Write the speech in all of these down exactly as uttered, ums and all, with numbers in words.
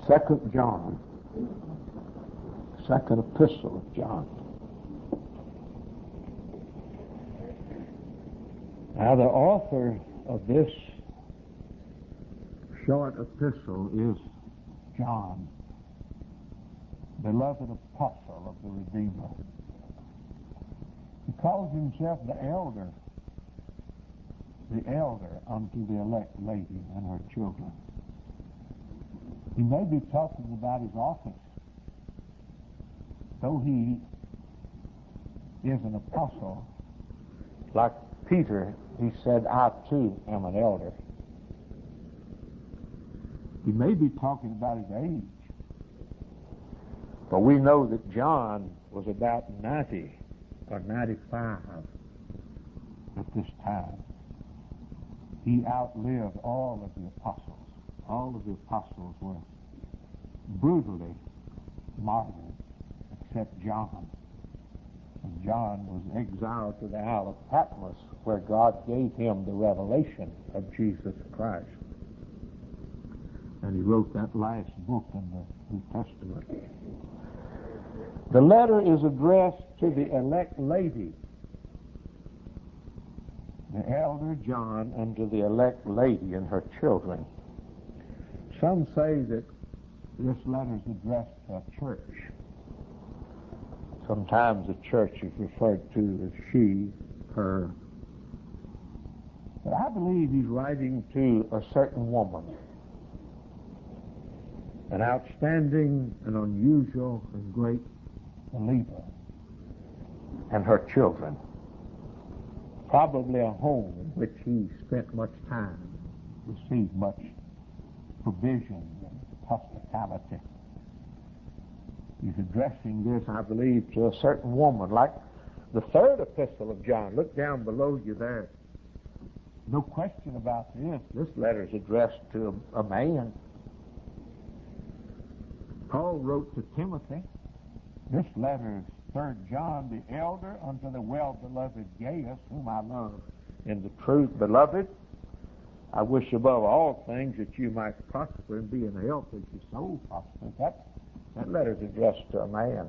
Second John, second epistle of John. Now the author of this short epistle is John, beloved apostle of the Redeemer. He calls himself the elder, the elder unto the elect lady and her children. He may be talking about his office, though he is an apostle. Like Peter, he said, I too am an elder. He may be talking about his age, but we know that John was about ninety or ninety-five at this time. He outlived all of the apostles. All of the apostles were brutally martyred, except John. And John was exiled to the Isle of Patmos, where God gave him the revelation of Jesus Christ. And he wrote that last book in the New Testament. The letter is addressed to the elect lady, the elder John, unto the elect lady and her children. Some say that this letter is addressed to a church. Sometimes the church is referred to as she, her. But I believe he's writing to a certain woman, an outstanding and unusual and great believer, and her children. Probably a home in which he spent much time, received much provision and hospitality. He's addressing this, I believe, to a certain woman, like the third epistle of John. Look down below you there. No question about this. This letter is addressed to a, a man. Paul wrote to Timothy. This letter is Third John, the elder, unto the well-beloved Gaius, whom I love in the truth. Beloved, I wish above all things that you might prosper and be in health as your soul prospers. That, that letter is addressed to a man.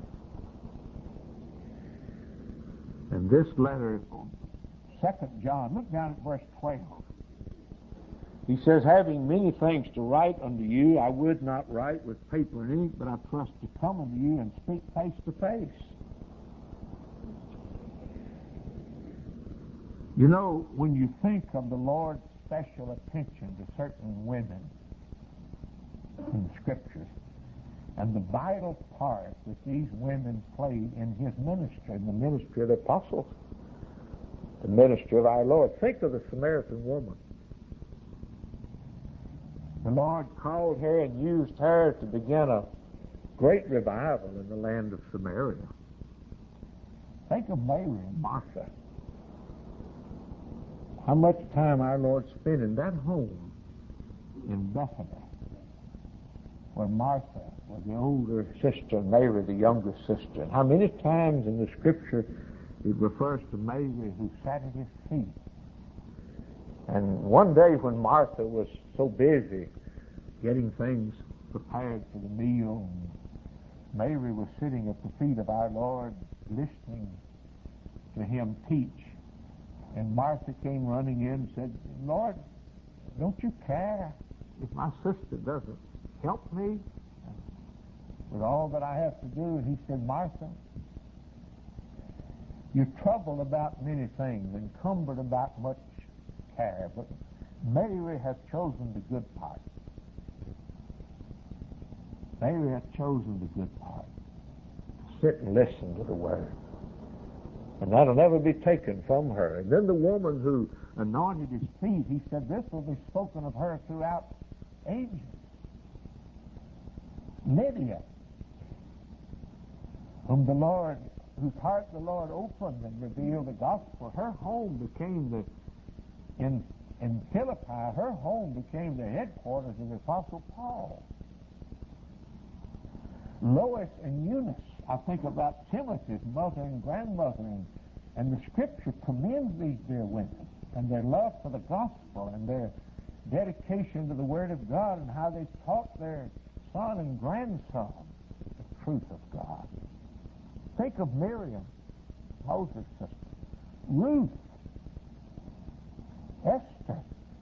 And this letter, Second John, look down at verse twelve. He says, having many things to write unto you, I would not write with paper and ink, but I trust to come unto you and speak face to face. You know, when you think of the Lord's special attention to certain women in the Scriptures and the vital part that these women played in his ministry, in the ministry of the apostles, the ministry of our Lord. Think of the Samaritan woman. The Lord called her and used her to begin a great revival in the land of Samaria. Think of Mary and Martha. How much time our Lord spent in that home in Bethany, where Martha was the older sister, Mary the younger sister. And how many times in the Scripture it refers to Mary who sat at his feet. And one day when Martha was so busy getting things prepared for the meal, and Mary was sitting at the feet of our Lord listening to him teach, and Martha came running in and said, Lord, don't you care if my sister doesn't help me with all that I have to do? And he said, Martha, you're troubled about many things, encumbered about much care, but Mary has chosen the good part. Mary has chosen the good part. Sit and listen to the word. And that'll never be taken from her. And then the woman who anointed his feet, he said, this will be spoken of her throughout ages. Lydia, whom the Lord, whose heart the Lord opened and revealed the gospel, her home became the, in, in Philippi, her home became the headquarters of the Apostle Paul. Lois and Eunice, I think about Timothy's mother and grandmother, and, and the Scripture commends these dear women and their love for the gospel and their dedication to the Word of God and how they taught their son and grandson the truth of God. Think of Miriam, Moses' sister, Ruth, Esther,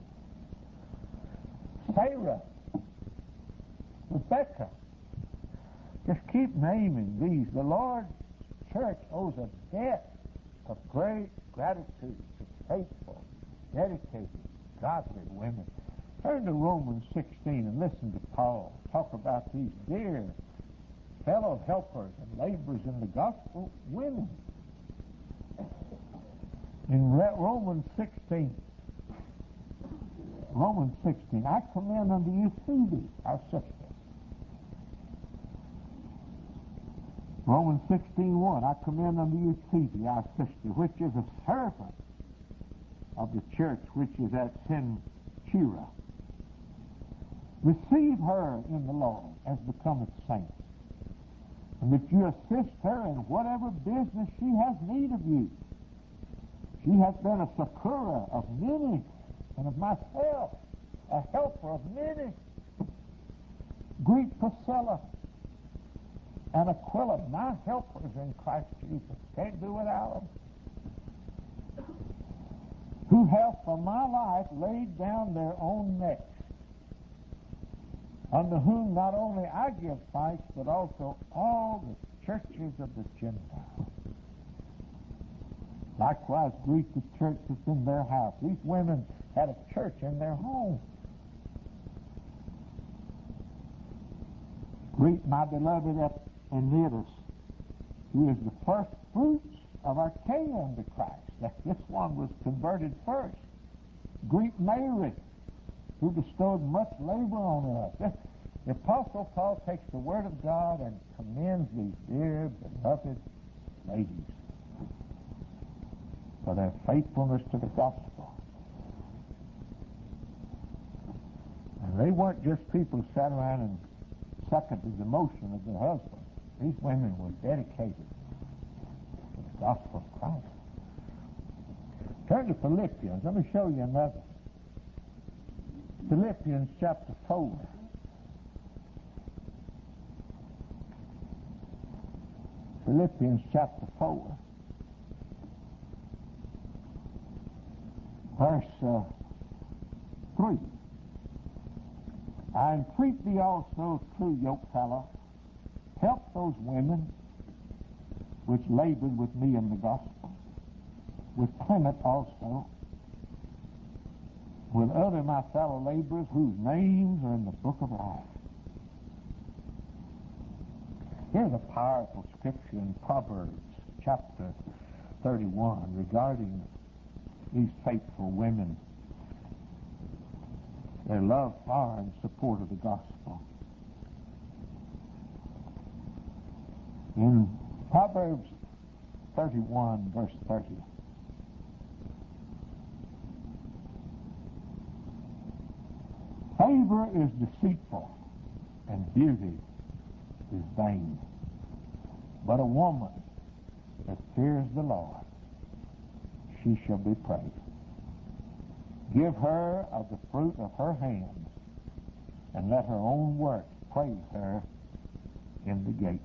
Sarah, Rebecca. Just keep naming these. The Lord's church owes a debt of great gratitude to faithful, dedicated, godly women. Turn to Romans sixteen and listen to Paul talk about these dear fellow helpers and laborers in the gospel, women. In Romans sixteen, Romans sixteen, I commend unto you Phoebe, our sister. Romans sixteen one, I commend unto you Phoebe, our sister, which is a servant of the church which is at Cenchrea. Receive her in the Lord as becometh saints, and that you assist her in whatever business she has need of you. She has been a succorer of many, and of myself, a helper of many. Greet Priscilla and Aquila, my helpers in Christ Jesus. Can't do without them. Who have for my life laid down their own necks, unto whom not only I give thanks, but also all the churches of the Gentiles. Likewise, greet the church that's in their house. These women had a church in their home. Greet my beloved Epaenetus, who is the first fruits of Achaia unto Christ. This one was converted first. Greet Mary, who bestowed much labor on us. The Apostle Paul takes the Word of God and commends these dear, beloved ladies for their faithfulness to the gospel. And they weren't just people who sat around and seconded the motion of their husbands. These women were dedicated to the gospel of Christ. Turn to Philippians. Let me show you another. Philippians chapter four. Philippians chapter four. Verse uh, three. I entreat thee also, true yokefellow, help those women which labored with me in the gospel, with Clement also, with other my fellow laborers whose names are in the book of life. Here's a powerful scripture in Proverbs chapter thirty-one regarding these faithful women, their love for and support of the gospel. In Proverbs thirty-one, verse thirty, favor is deceitful, and beauty is vain. But a woman that fears the Lord, she shall be praised. Give her of the fruit of her hands, and let her own works praise her in the gate.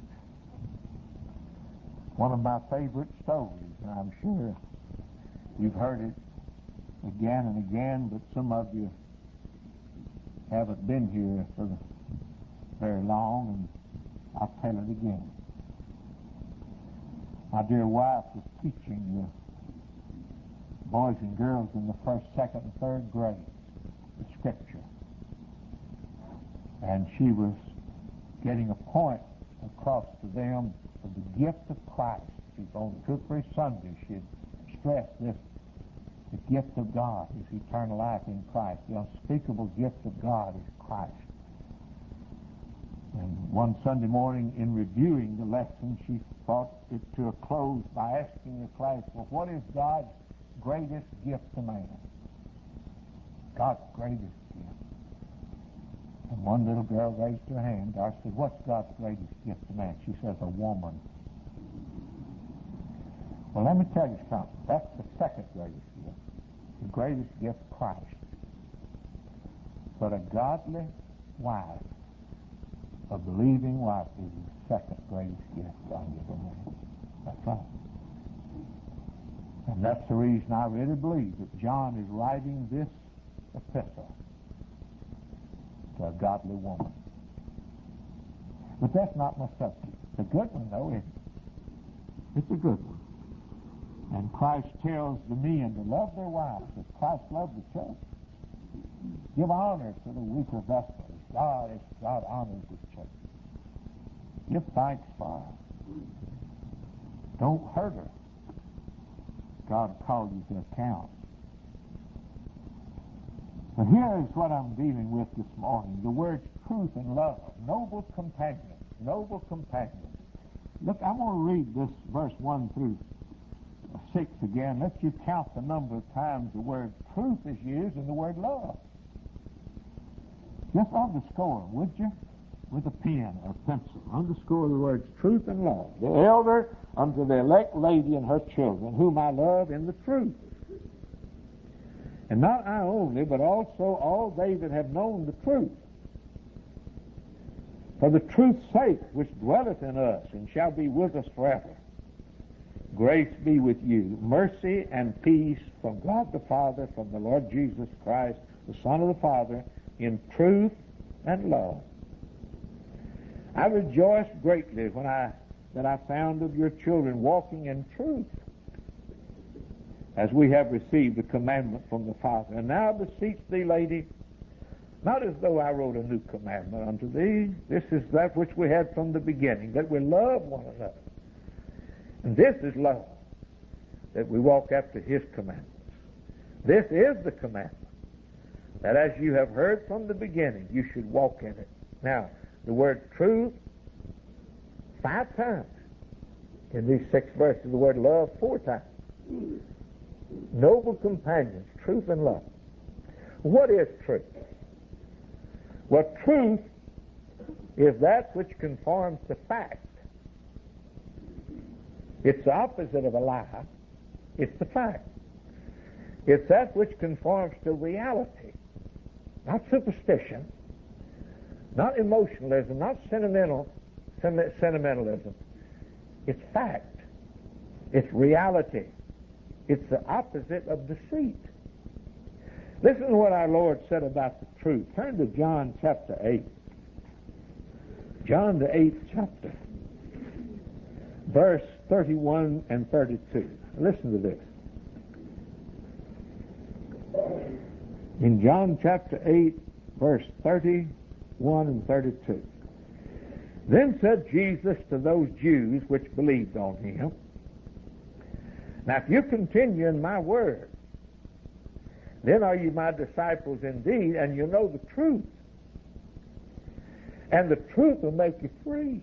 One of my favorite stories, and I'm sure you've heard it again and again, but some of you haven't been here for very long, and I'll tell it again. My dear wife was teaching the boys and girls in the first, second, and third grade the Scripture. And she was getting a point across to them of the gift of Christ. She's on two or three Sundays, she'd stressed this, the gift of God is eternal life in Christ. The unspeakable gift of God is Christ. And one Sunday morning, in reviewing the lesson, she brought it to a close by asking the class, well, what is God's greatest gift to man? God's greatest gift. And one little girl raised her hand. I said, what's God's greatest gift to man? She says, a woman. Well, let me tell you something. That's the second greatest gift. The greatest gift, Christ. But a godly wife a believing wife is the second greatest gift God ever made. That's right. And that's the reason I really believe that John is writing this epistle to a godly woman. But that's not my subject. It's a good one, though, isn't it? It's a good one. And Christ tells the men to love their wives as Christ loved the church. Give honor to the weaker vessels. God, as God honors His church. Give thanks for her. Don't hurt her. God will call you to account. But here is what I'm dealing with this morning. The words truth and love. Noble companion. Noble companion. Look, I'm going to read this verse one through six again. Let you count the number of times the word truth is used and the word love. Just underscore, would you? With a pen or pencil. Underscore the words truth and love. The elder unto the elect lady and her children, whom I love in the truth. And not I only, but also all they that have known the truth. For the truth's sake, which dwelleth in us, and shall be with us forever. Grace be with you, mercy and peace from God the Father, from the Lord Jesus Christ, the Son of the Father, in truth and love. I rejoiced greatly when I that I found of your children walking in truth, as we have received the commandment from the Father. And now I beseech thee, lady, not as though I wrote a new commandment unto thee. This is that which we had from the beginning, that we love one another. And this is love, that we walk after His commandments. This is the commandment, that as you have heard from the beginning, you should walk in it. Now, the word truth, five times. In these six verses, the word love, four times. Noble companions, truth and love. What is truth? Well, truth is that which conforms to fact. It's the opposite of a lie. It's the fact. It's that which conforms to reality. Not superstition, not emotionalism, not sentimental, sentimentalism. It's fact. It's reality. It's the opposite of deceit. Listen to what our Lord said about the truth. Turn to John chapter eight. John the eighth chapter, verse thirty-one and thirty-two. Listen to this. In John chapter eight, verse thirty-one and thirty-two. Then said Jesus to those Jews which believed on Him, now if you continue in my word, then are you my disciples indeed, and you know the truth. And the truth will make you free.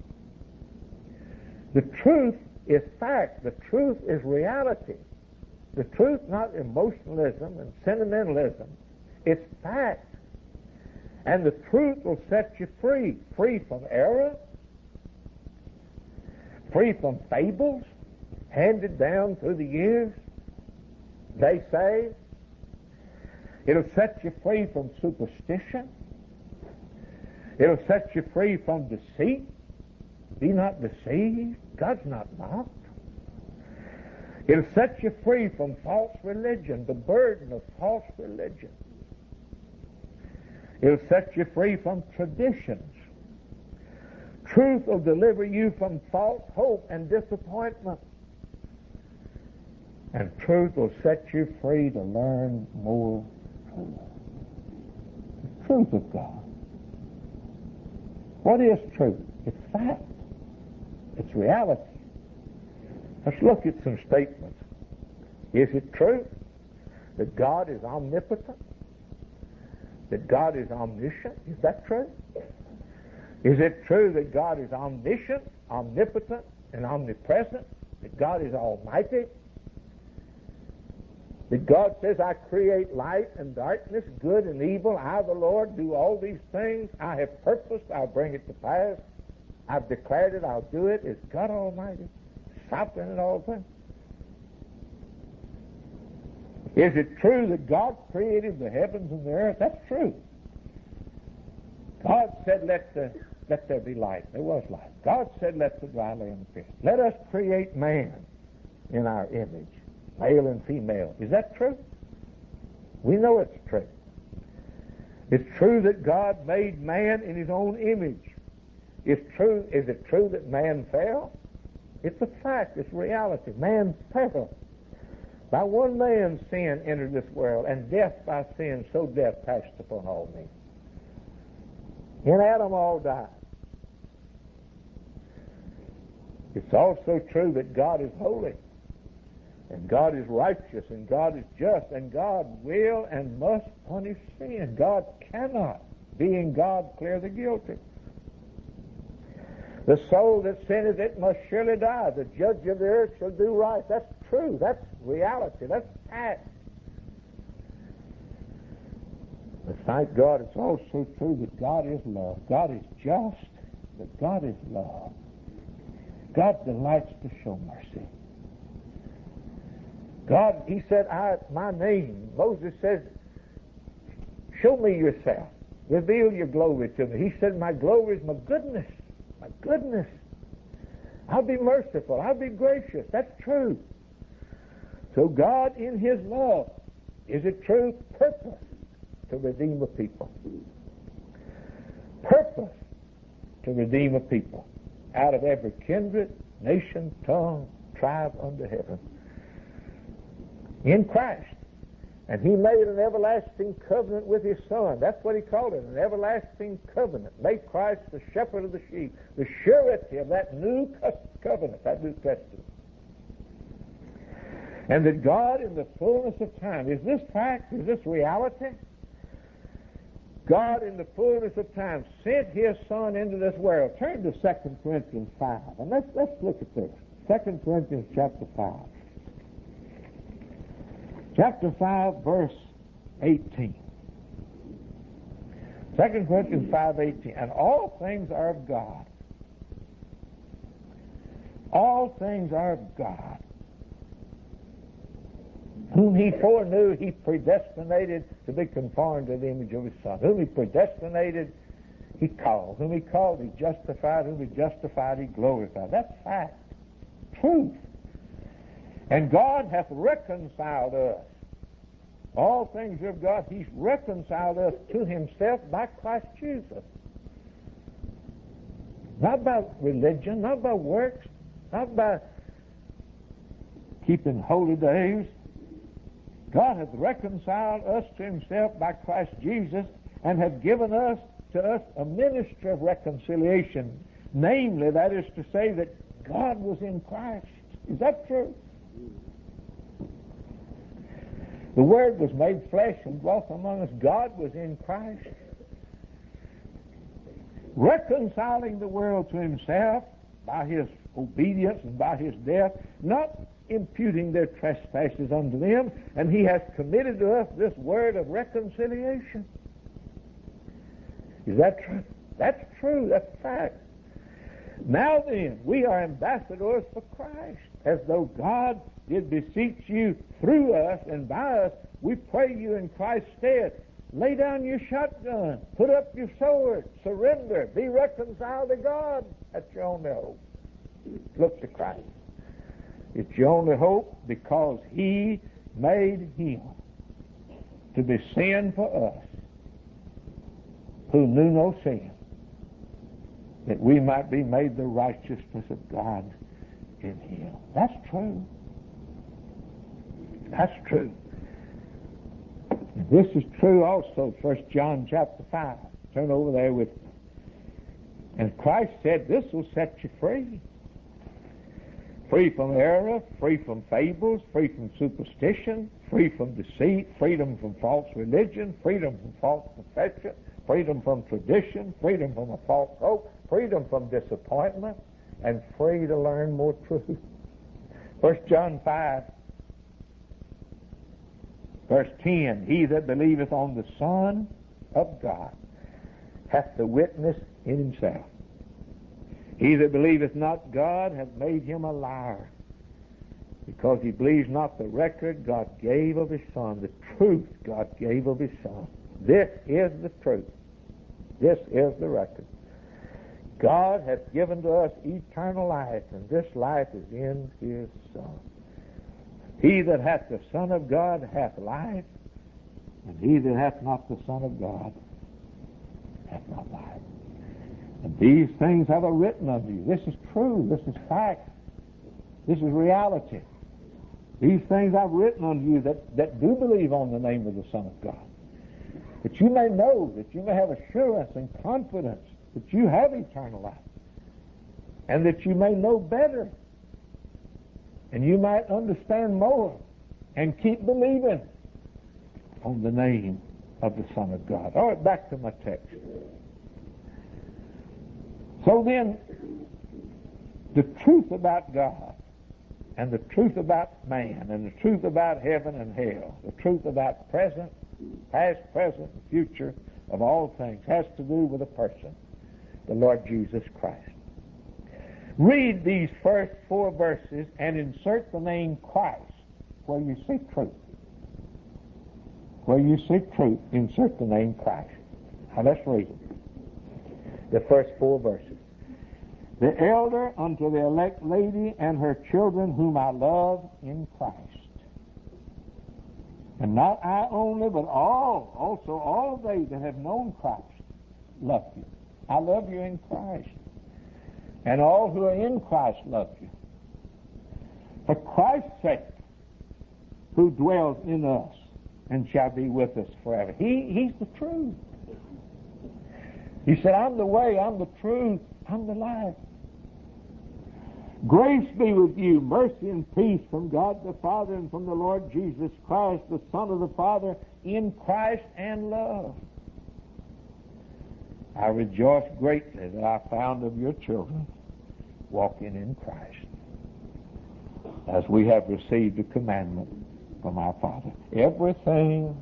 The truth is fact. The truth is reality. The truth, not emotionalism and sentimentalism. It's fact. And the truth will set you free. Free from error. Free from fables handed down through the years. They say. It'll set you free from superstition. It'll set you free from deceit. Be not deceived. God's not mocked. It'll set you free from false religion, the burden of false religion. It'll set you free from traditions. Truth will deliver you from false hope and disappointment. And truth will set you free to learn more truth. The truth of God. What is truth? It's fact. It's reality. Let's look at some statements. Is it true that God is omnipotent? That God is omniscient? Is that true? Is it true that God is omniscient, omnipotent, and omnipresent? That God is almighty? That God says, I create light and darkness, good and evil. I, the Lord, do all these things. I have purposed, I'll bring it to pass. I've declared it, I'll do it. Is God Almighty, sovereign in all things? Is it true that God created the heavens and the earth? That's true. God said, let the, let there be light. There was light. God said, let the dry land appear. Let us create man in our image, male and female. Is that true? We know it's true. It's true that God made man in his own image. It's true. Is it true that man fell? It's a fact. It's reality. Man fell. By one man's sin entered this world, and death by sin, so death passed upon all men. In Adam all died. It's also true that God is holy, and God is righteous, and God is just, and God will and must punish sin. God cannot, being God, clear the guilty. The soul that sinneth, it must surely die. The judge of the earth shall do right. That's true. That's reality. That's fact. But thank God, it's also true that God is love. God is just, but God is love. God delights to show mercy. God, he said, I, my name, Moses says, show me yourself. Reveal your glory to me. He said, my glory is my goodness. My goodness. I'll be merciful. I'll be gracious. That's true. So God, in his love, is it true? Purpose to redeem a people. Purpose to redeem a people out of every kindred, nation, tongue, tribe under heaven. In Christ. And he made an everlasting covenant with his Son. That's what he called it, an everlasting covenant. Made Christ the shepherd of the sheep, the surety of that new covenant, that New Testament. And that God, in the fullness of time, is this fact, is this reality? God, in the fullness of time, sent his Son into this world. Turn to Second Corinthians five, and let's, let's look at this. Second Corinthians chapter five. Chapter five, verse eighteen. Second Corinthians five, eighteen. And all things are of God. All things are of God. Whom he foreknew, he predestinated to be conformed to the image of his Son. Whom he predestinated, he called. Whom he called, he justified. Whom he justified, he glorified. That's fact. Truth. And God hath reconciled us. All things are of God. He's reconciled us to himself by Christ Jesus. Not by religion, not by works, not by keeping holy days. God hath reconciled us to himself by Christ Jesus, and hath given us to us a ministry of reconciliation. Namely, that is to say that God was in Christ. Is that true? The Word was made flesh and dwelt among us. God was in Christ, reconciling the world to himself by his obedience and by his death, not imputing their trespasses unto them, and he has committed to us this word of reconciliation. Is that true? That's true. That's fact. Now then, we are ambassadors for Christ, as though God did beseech you through us and by us. We pray you in Christ's stead. Lay down your shotgun. Put up your sword. Surrender. Be reconciled to God. That's your only hope. Look to Christ. It's your only hope because he made him to be sin for us who knew no sin, that we might be made the righteousness of God in him. That's true. That's true. This is true also, First John chapter five. Turn over there with me. And Christ said, this will set you free. Free from error, free from fables, free from superstition, free from deceit, freedom from false religion, freedom from false confession, freedom from tradition, freedom from a false hope, freedom from disappointment, and free to learn more truth. First John five, verse ten, he that believeth on the Son of God hath the witness in himself. He that believeth not God hath made him a liar, because he believes not the record God gave of his Son, the truth God gave of his Son. This is the truth. This is the record. God hath given to us eternal life, and this life is in his Son. He that hath the Son of God hath life, and he that hath not the Son of God hath not life. And these things have I written unto you. This is true. This is fact. This is reality. These things I've written unto you that, that do believe on the name of the Son of God, that you may know, that you may have assurance and confidence that you have eternal life, and that you may know better, and you might understand more, and keep believing on the name of the Son of God. All right, back to my text. So then, the truth about God, and the truth about man, and the truth about heaven and hell, the truth about present, past, present, and future of all things has to do with a person, the Lord Jesus Christ. Read these first four verses and insert the name Christ where you see truth. Where you see truth, insert the name Christ. Now let's read it. The first four verses. The elder unto the elect lady and her children whom I love in Christ. And not I only, but all, also all they that have known Christ love you. I love you in Christ. And all who are in Christ love you. For Christ's sake, who dwells in us and shall be with us forever. He, he's the truth. He said, I'm the way, I'm the truth, I'm the life. Grace be with you, mercy and peace from God the Father and from the Lord Jesus Christ, the Son of the Father, in Christ and love. I rejoice greatly that I found of your children walking in Christ, as we have received a commandment from our Father. Everything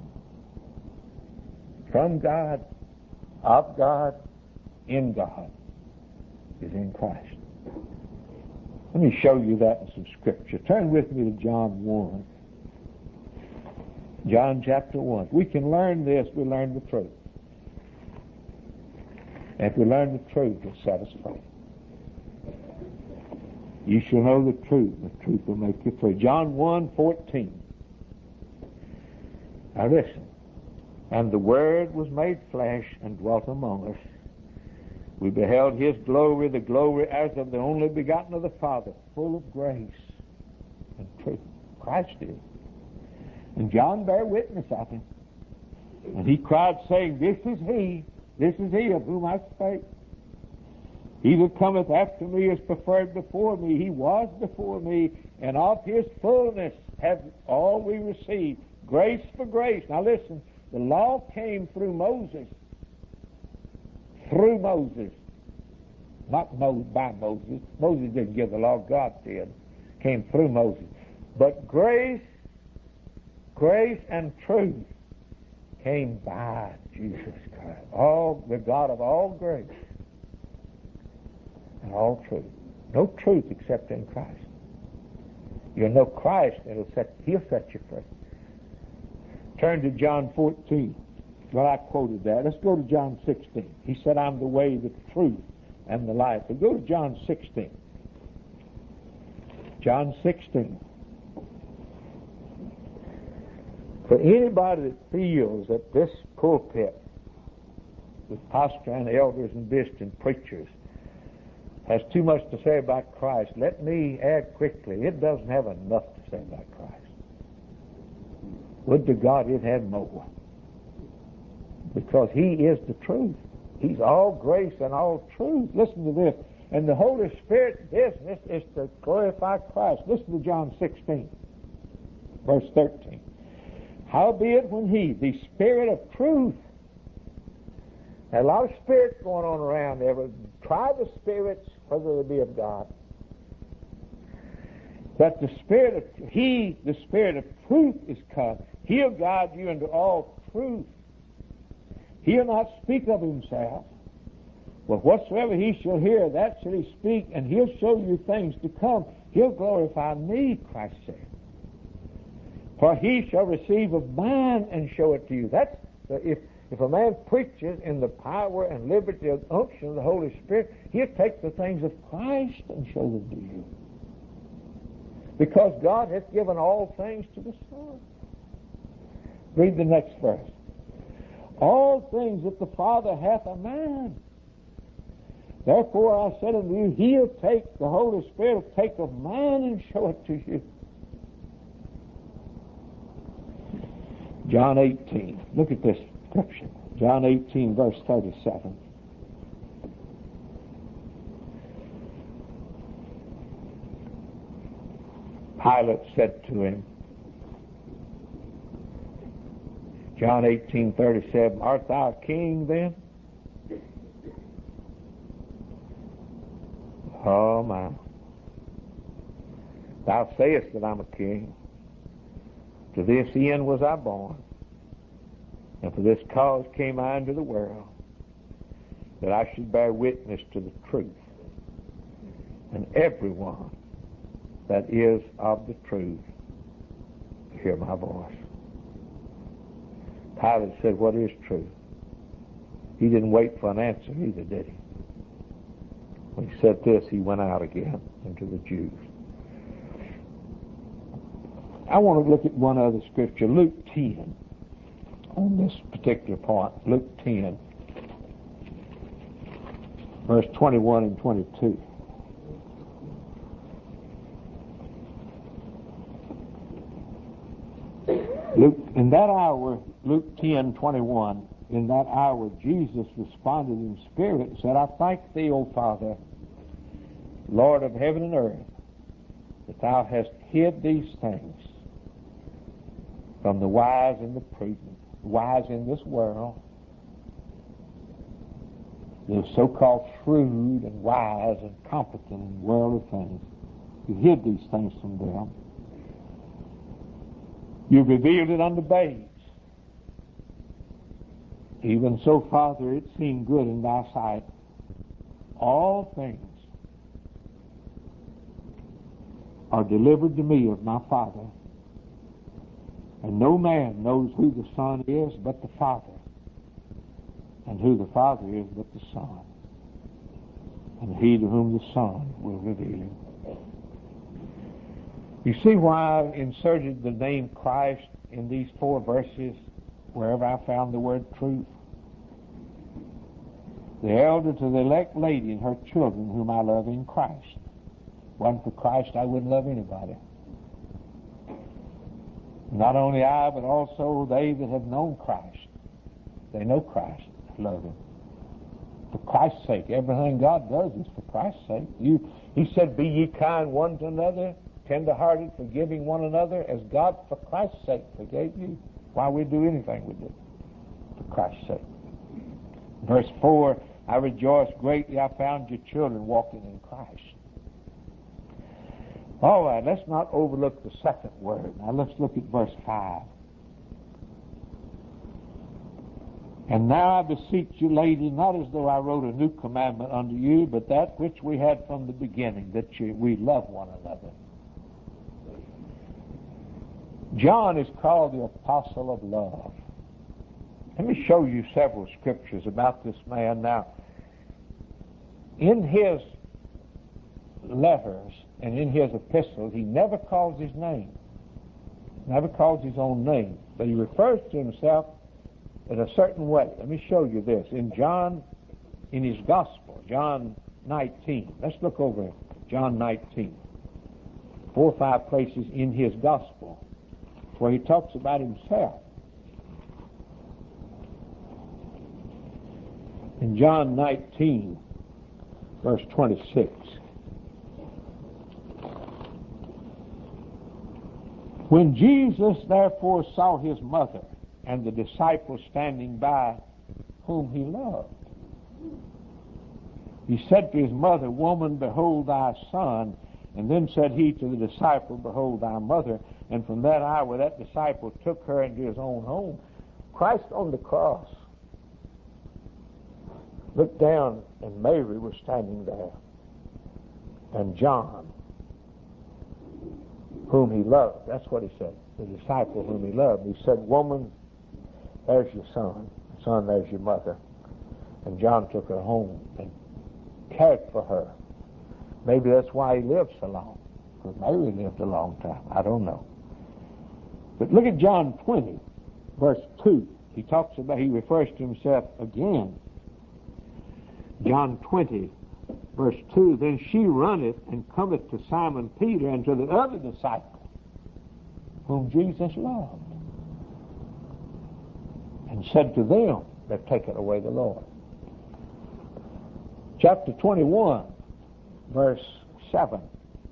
from God, of God, in God, is in Christ. Let me show you that in some scripture. Turn with me to John one. John chapter one. We can learn this, we learn the truth. And if we learn the truth, it'll set us free. You shall know the truth, and the truth will make you free. John one fourteen. Now listen. And the Word was made flesh and dwelt among us. We beheld his glory, the glory as of the only begotten of the Father, full of grace and truth. Christ is. And John bare witness of him. And he cried, saying, This is he, this is he of whom I spake. He that cometh after me is preferred before me. He was before me, and of his fullness have all we received. Grace for grace. Now listen, the law came through Moses. Through Moses. Not Mo- by Moses. Moses didn't give the law, God did. Came through Moses. But grace, grace and truth came by Jesus Christ. All the God of all grace and all truth. No truth except in Christ. You'll know Christ, and it'll set, he'll set you free. Turn to John fourteen. Well, I quoted that. Let's go to John sixteen. He said, I'm the way, the truth, and the life. But go to John sixteen. John sixteen. For anybody that feels that this pulpit, with pastor and elders and bishops and preachers, has too much to say about Christ, let me add quickly, it doesn't have enough to say about Christ. Would to God it had more. Because he is the truth. He's all grace and all truth. Listen to this. And the Holy Spirit's business is to glorify Christ. Listen to John sixteen, verse thirteen. Howbeit when he, the Spirit of truth, a lot of spirits going on around there, but try the spirits whether they be of God. But the Spirit of, he, the Spirit of truth is come. He'll guide you into all truth. He'll not speak of himself, but whatsoever he shall hear, that shall he speak, and he'll show you things to come. He'll glorify me, Christ said. For he shall receive of mine and show it to you. That's the, if If a man preaches in the power and liberty of unction of the Holy Spirit, he'll take the things of Christ and show them to you. Because God hath given all things to the Son. Read the next verse. All things that the Father hath are mine. Therefore I said unto you, he'll take, the Holy Spirit will take of mine and show it to you. John eighteen. Look at this scripture. John eighteen, verse thirty-seven. Pilate said to him, John eighteen, thirty-seven, art thou a king then? Oh my. Thou sayest that I'm a king. To this end was I born, and for this cause came I into the world, that I should bear witness to the truth. And everyone that is of the truth hear my voice. Pilate said, what is truth? He didn't wait for an answer either, did he? When he said this, he went out again into the Jews. I want to look at one other scripture, Luke ten, on this particular point. Luke ten, verse twenty-one and twenty-two. Luke, in that hour, Luke ten, twenty-one, in that hour Jesus responded in spirit and said, I thank thee, O Father, Lord of heaven and earth, that thou hast hid these things from the wise and the prudent, wise in this world, the so-called shrewd and wise and competent in worldly things. You hid these things from them. You revealed it unto babes. Even so, Father, it seemed good in thy sight. All things are delivered to me of my Father. And no man knows who the Son is but the Father, and who the Father is but the Son, and he to whom the Son will reveal him. You see why I inserted the name Christ in these four verses wherever I found the word truth? The elder to the elect lady and her children whom I love in Christ. Wasn't for Christ, I wouldn't love anybody. Not only I, but also they that have known Christ. They know Christ, love him. For Christ's sake. Everything God does is for Christ's sake. You, he said, be ye kind one to another, tender-hearted, forgiving one another, as God for Christ's sake forgave you. Why we do anything we do? For Christ's sake. Verse four, I rejoice greatly I found your children walking in Christ. All right, let's not overlook the second word. Now let's look at verse five. And now I beseech you, ladies, not as though I wrote a new commandment unto you, but that which we had from the beginning, that you, we love one another. John is called the apostle of love. Let me show you several scriptures about this man. Now, in his letters and in his epistles, he never calls his name, never calls his own name, but he refers to himself in a certain way. Let me show you this. In John, in his gospel, John nineteen. Let's look over John nineteen. Four or five places in his gospel where he talks about himself. In John nineteen, verse twenty-six. When Jesus therefore saw his mother and the disciples standing by whom he loved, he said to his mother, Woman, behold thy son. And then said he to the disciple, Behold thy mother. And from that hour that disciple took her into his own home. Christ on the cross looked down, and Mary was standing there, and John, whom he loved. That's what he said, the disciple whom he loved. He said, Woman, there's your son. son, there's your mother. And John took her home and cared for her. Maybe that's why he lived so long. Because Mary lived a long time. I don't know. But look at John twenty, verse two. He talks about, he refers to himself again. John twenty, verse two. Then she runneth and cometh to Simon Peter and to the other disciple whom Jesus loved, and said to them, they've taken away the Lord. Chapter twenty-one, verse seven.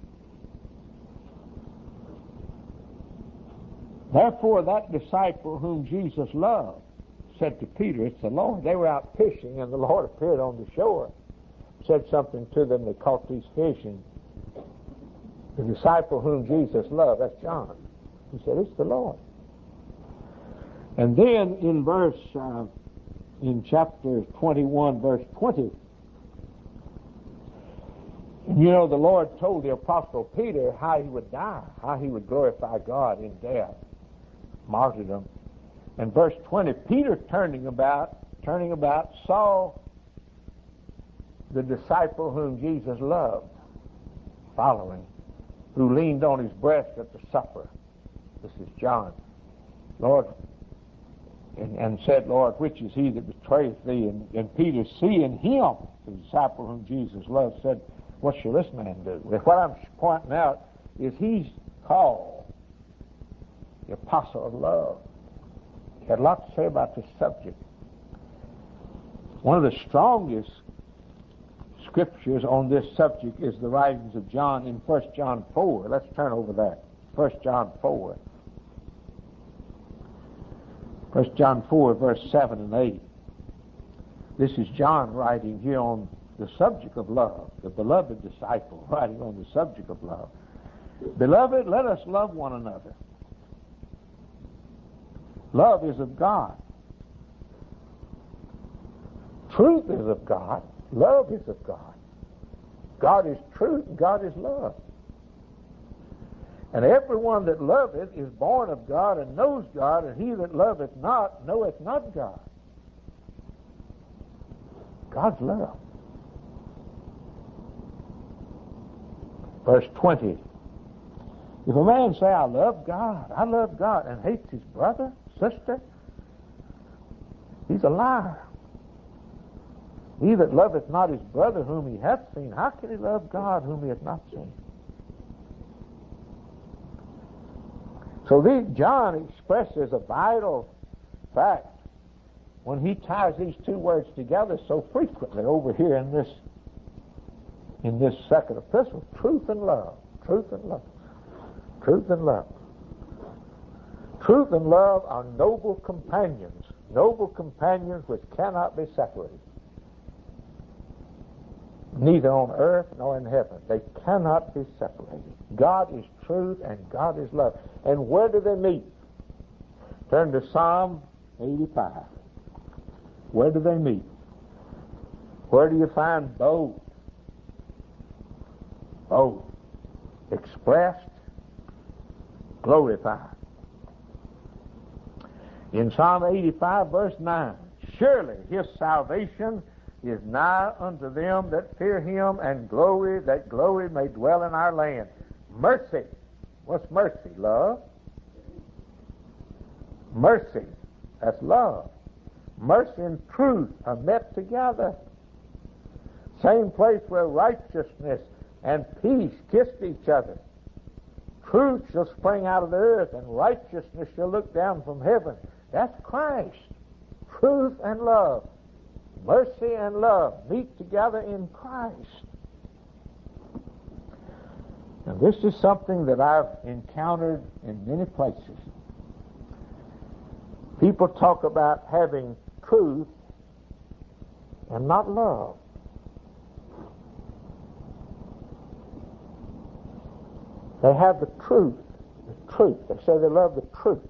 Therefore that disciple whom Jesus loved said to Peter, it's the Lord. They were out fishing, and the Lord appeared on the shore, said something to them. They caught these fish, and the disciple whom Jesus loved, that's John, he said, it's the Lord. And then in verse, uh, in chapter twenty-one, verse twenty, you know, the Lord told the Apostle Peter how he would die, how he would glorify God in death, martyrdom. And verse twenty, Peter turning about, turning about, saw the disciple whom Jesus loved following, who leaned on his breast at the supper. This is John. Lord, and, and said, Lord, which is he that betrayeth thee? And, and Peter, seeing him, the disciple whom Jesus loved, said, what shall this man do? Well, what I'm pointing out is he's called the apostle of love. He had a lot to say about this subject. One of the strongest scriptures on this subject is the writings of John in First John four. Let's turn over there. First John four. First John four, verse seven and eight. This is John writing here on the subject of love, the beloved disciple writing on the subject of love. Beloved, let us love one another. Love is of God. Truth is of God. Love is of God. God is truth and God is love. And everyone that loveth is born of God and knows God, and he that loveth not knoweth not God. God's love. Verse twenty. If a man say, I love God, I love God, and hates his brother, sister, he's a liar. He that loveth not his brother whom he hath seen, how can he love God whom he hath not seen? So these, John expresses a vital fact when he ties these two words together so frequently over here in this in this second epistle. Truth and love. Truth and love. Truth and love. Truth and love are noble companions. Noble companions which cannot be separated. Neither on earth nor in heaven. They cannot be separated. God is truth and God is love. And where do they meet? Turn to Psalm eighty-five. Where do they meet? Where do you find both? Both. Expressed, glorified. In Psalm eighty-five, verse nine, surely his salvation is nigh unto them that fear him, and glory, that glory may dwell in our land. Mercy. What's mercy? Love. Mercy. That's love. Mercy and truth are met together. Same place where righteousness and peace kissed each other. Truth shall spring out of the earth, and righteousness shall look down from heaven. That's Christ. Truth and love. Mercy and love meet together in Christ. And this is something that I've encountered in many places. People talk about having truth and not love. They have the truth, the truth. They say they love the truth.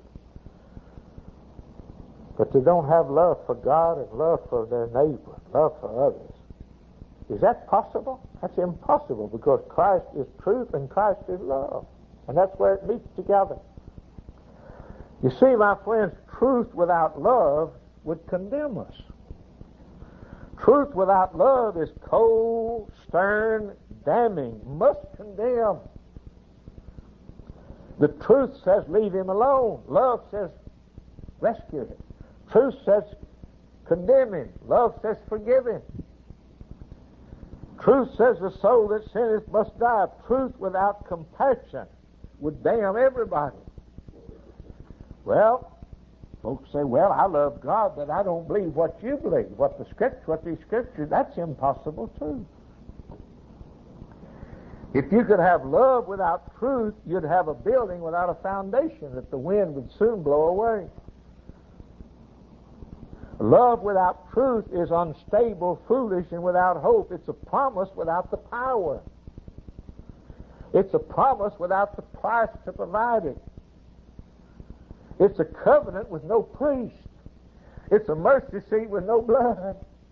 But they don't have love for God and love for their neighbor, love for others. Is that possible? That's impossible, because Christ is truth and Christ is love. And that's where it meets together. You see, my friends, truth without love would condemn us. Truth without love is cold, stern, damning, must condemn. The truth says leave him alone. Love says rescue him. Truth says condemn him. Love says forgive him. Truth says the soul that sinneth must die. Truth without compassion would damn everybody. Well, folks say, well, I love God, but I don't believe what you believe. What the scripture, what these scriptures, that's impossible too. If you could have love without truth, you'd have a building without a foundation that the wind would soon blow away. Love without truth is unstable, foolish, and without hope. It's a promise without the power. It's a promise without the price to provide it. It's a covenant with no priest. It's a mercy seat with no blood.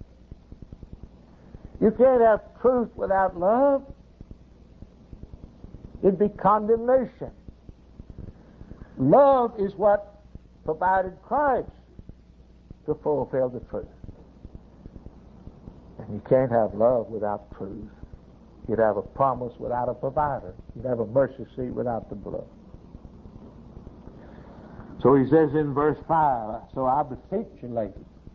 You can't have truth without love. It'd be condemnation. Love is what provided Christ to fulfill the truth. And you can't have love without truth. You'd have a promise without a provider. You'd have a mercy seat without the blood. So he says in verse five, so I beseech you, ladies,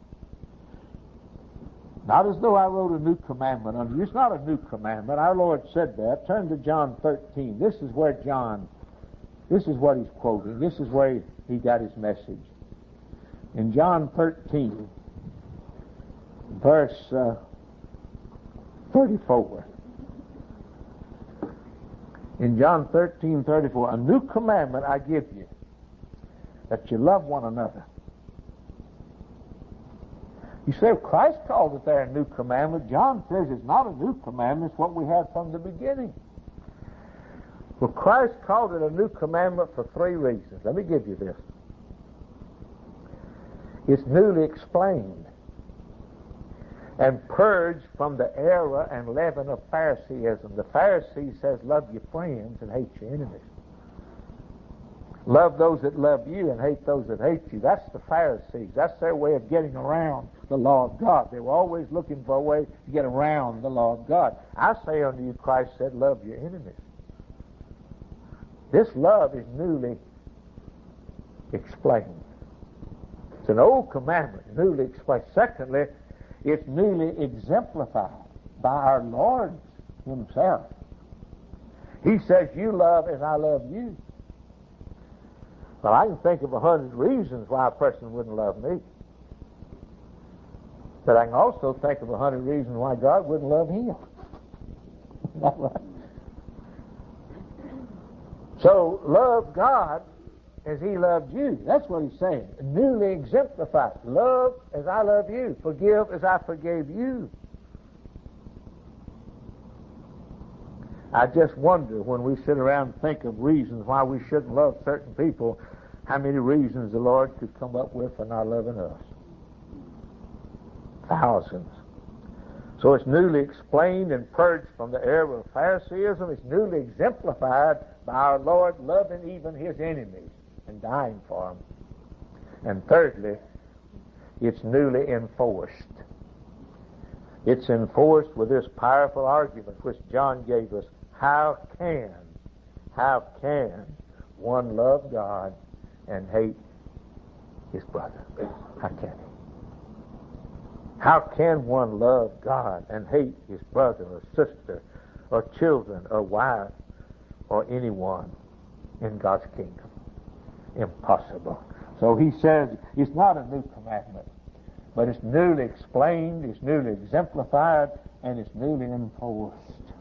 not as though I wrote a new commandment unto you. It's not a new commandment. Our Lord said that. Turn to John thirteen. This is where John, this is what he's quoting. This is where he, he got his message. In John thirteen, verse uh, thirty-four. In John thirteen, thirty-four, a new commandment I give you, that you love one another. You say, Christ called it there a new commandment. John says it's not a new commandment. It's what we had from the beginning. Well, Christ called it a new commandment for three reasons. Let me give you this. It's newly explained and purged from the error and leaven of Phariseeism. The Pharisee says, love your friends and hate your enemies. Love those that love you and hate those that hate you. That's the Pharisees. That's their way of getting around the law of God. They were always looking for a way to get around the law of God. I say unto you, Christ said, love your enemies. This love is newly explained. It's an old commandment, newly explained. Secondly, it's newly exemplified by our Lord himself. He says, you love as I love you. Well, I can think of a hundred reasons why a person wouldn't love me. But I can also think of a hundred reasons why God wouldn't love him. Not right. So, love God as he loved you. That's what he's saying. Newly exemplified. Love as I love you. Forgive as I forgave you. I just wonder when we sit around and think of reasons why we shouldn't love certain people, how many reasons the Lord could come up with for not loving us. Thousands. So it's newly explained and purged from the error of Phariseeism. It's newly exemplified by our Lord loving even his enemies and dying for them. And thirdly, it's newly enforced. It's enforced with this powerful argument which John gave us. How can, how can one love God and hate his brother? How can he? How can one love God and hate his brother or sister or children or wife or anyone in God's kingdom? Impossible. So he says it's not a new commandment, but it's newly explained, it's newly exemplified, and it's newly enforced.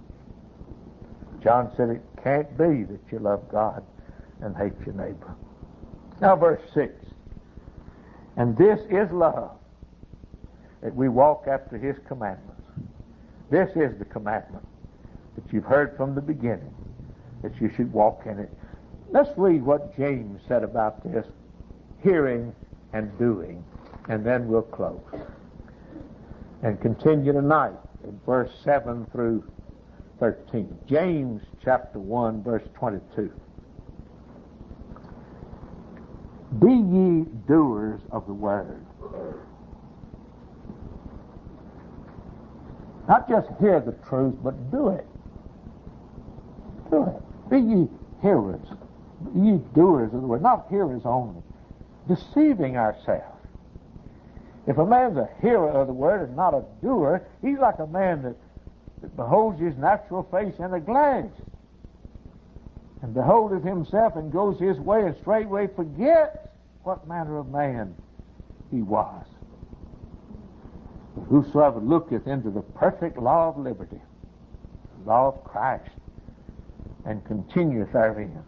John said it can't be that you love God and hate your neighbor. Now verse six. And this is love, that we walk after his commandments. This is the commandment that you've heard from the beginning, that you should walk in it. Let's read what James said about this, hearing and doing, and then we'll close. And continue tonight in verse seven through thirteen. James chapter one, verse twenty-two. Be ye doers of the word, Not just hear the truth, but do it. Do it. Be ye hearers. Be ye doers of the word, not hearers only. Deceiving ourselves. If a man's a hearer of the word and not a doer, he's like a man that, that beholds his natural face in a glass, and beholdeth himself and goes his way, and straightway forgets what manner of man he was. But whosoever looketh into the perfect law of liberty, the law of Christ, and continueth therein,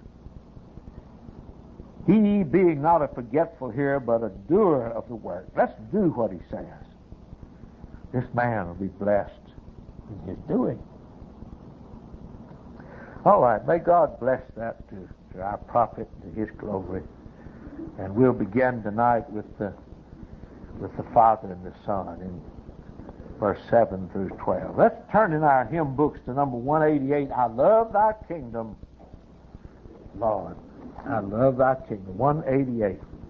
he being not a forgetful hearer, but a doer of the word. Let's do what he says. This man will be blessed in his doing. All right, may God bless that to, to our prophet, to his glory. And we'll begin tonight with the with the Father and the Son in verse seven through twelve. Let's turn in our hymn books to number one eighty-eight. I love thy kingdom, Lord. I love thy kingdom. one eighty-eight.